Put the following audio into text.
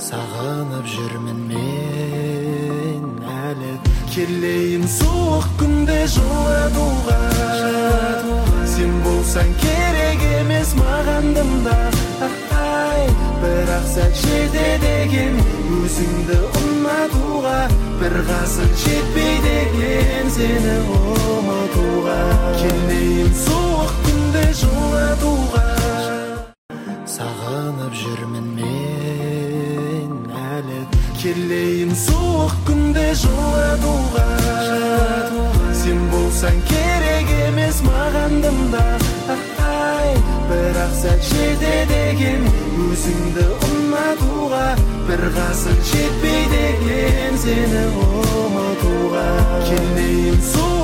Sağınıp жүрмін мен әлі. Келейін суық күнде жылытуға, сен болсаң керек емес мағандымда. Бірақ сәт жетеді екен өзіңді ұнатуға, бір ғасыр жетпейді екен сені ұмытуға. Келейін суық күнде жылытуға, сағынып жүрмін мен әлі. Келейін суық күнде жылытуға, сен болсаң керек емес мағандымда. Бірақ сәт жетеді екен өзіңді ұнатуға, бір ғасыр жетпейді екен сені ұмытуға. Келейін суық